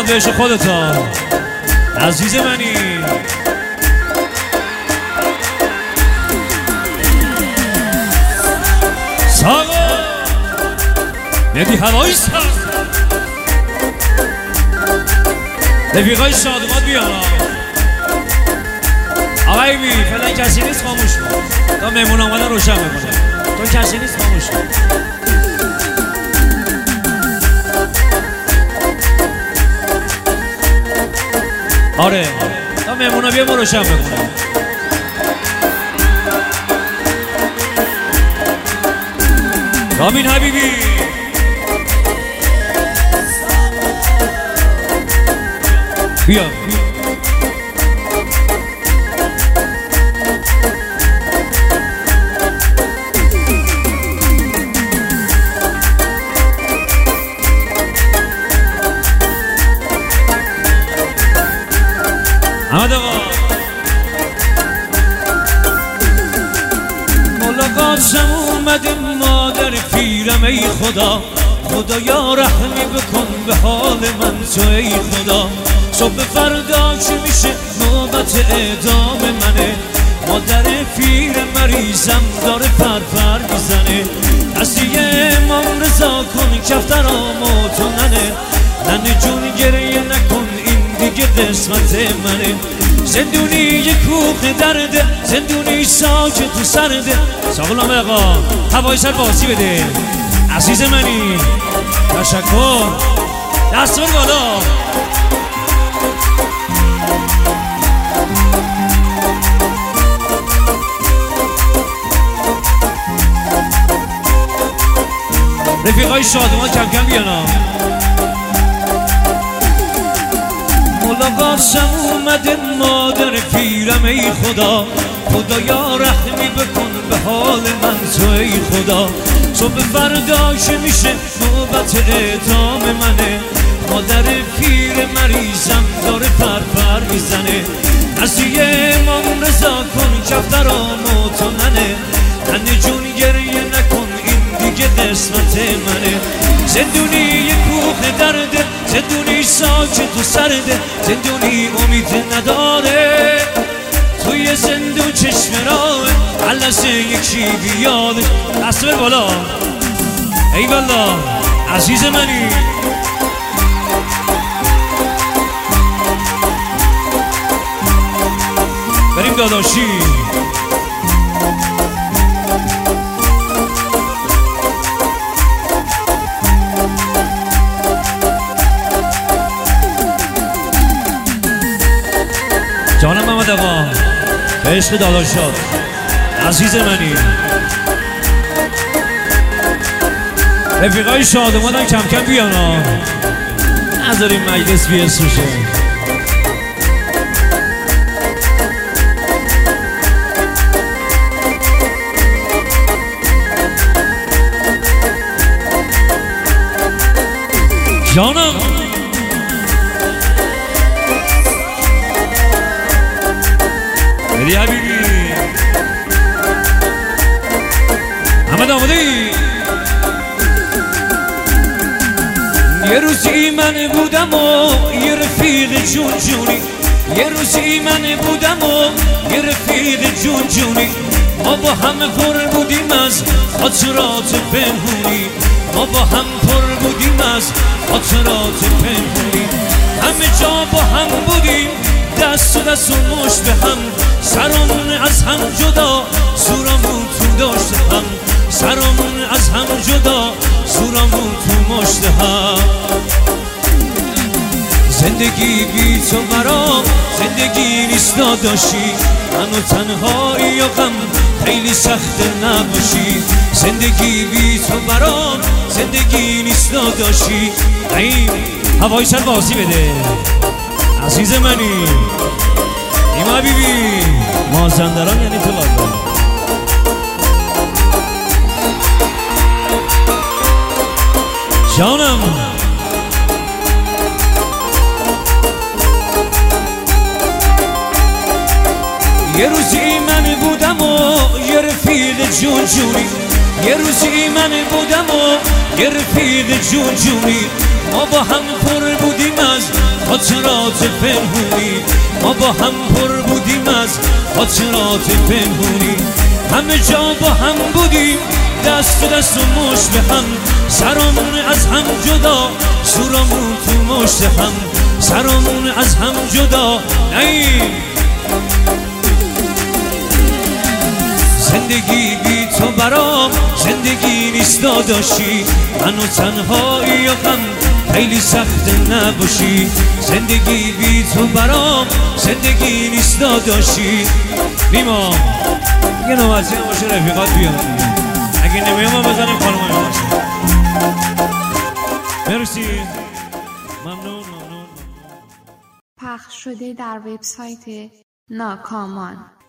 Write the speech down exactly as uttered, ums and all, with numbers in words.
داماد بهش خودتا عزیز منی ساقا ندی هوایی سر رفیقای شادمات بیان آقای بی فعلا کسی نیست خاموش کن تا مهمون آمدن روشن بکنه تو کسی نیست خاموش کن آره تا مهمون ها بیا ما روشن بکنه رامین حبیبی بیا احمد آقا ملاقاتم اومده مادر پیرم ای خدا خدایا رحمی بکن به حال من تو ای خدا صبح فردا که میشه نوبت اعدام منه مادر پیر مریضم داره فرفر میزنه دستی امام رضا کن کفترامو تو ننه ننه جون گریه نکن این دیگه قسمت منه زندونی یه کوخ درده زندونی ساکت تو سرده ساقلام آقا هوای سر بازی بده عزیز منی تشکر دست بر بالا رفیقای شادمان کم کم بیانا ملاقاتم اومده مادر پیرم ای خدا خدایا رحمی بکن به حال من تو ای خدا صبح فردا که میشه نوبت اعدام منه مادر پیر مریضم داره فرفر میزنه نزدی امام رضا کن کفترامو تو ننه ننه جون گریه نکن این دیگه قسمت منه زندونی یه کوخ درده زندونی ساکت تو سرده زندونی امید نداره توی زندون چشم راه علسه یکی بیاده دست بر بالا ای والا عزیز منی بریم داداشی جانم محمد آقا به عشق داداشات عزیز منی رفیقای شادمانم کم کم بیانا نذاریم مجلس بیسوشه جانم بدی حبیبی احمد آمده ای یه روزی من بودم و یه رفیق جون جونی یه روزی من بودم و یه رفیق جون جونی ما با هم پر بودیم از خاطرات پنهونی ما با هم پر بودیم از خاطرات پنهونی همه جا با هم بودیم دست و دست و مشت به هم سرمون از هم جدا زورمون تو داشت هم سرمون از هم جدا زورمون تو مشت هم زندگی بی تو برام زندگی نیست داداشی من و تنهایی و غم خیلی سخت نباشی زندگی بی تو برام زندگی نیست داداشی این هوای سر بازی بده عزیز منی ایما بیبی مازندران یعنی تو لاغا جانم یه روزی من بودم و یه رفیق جون جونی یه روزی من بودم و یه رفیق جون جونی ما با هم پر بودیم از خاطرات پنهونی، ما با هم پر بودیم از خاطرات پنهونی، همه جا با هم بودیم، دست و دست و مشت به هم، سرامون از هم جدا، سورامون تو مشت هم، سرامون از هم جدا. نیم زندگی بی تو برام زندگی نیست داداشی، منو تنهایی و غم خیلی سخت نباشی، زندگی بی تو برام زندگی نیست داداشی. نیما یه نوازی هم باشه رفیقات بیان، اگه نمیام ما بزنیم خانم های باشه. مرسی، ممنون ممنون. پخش شده در وبسایت ناکامان.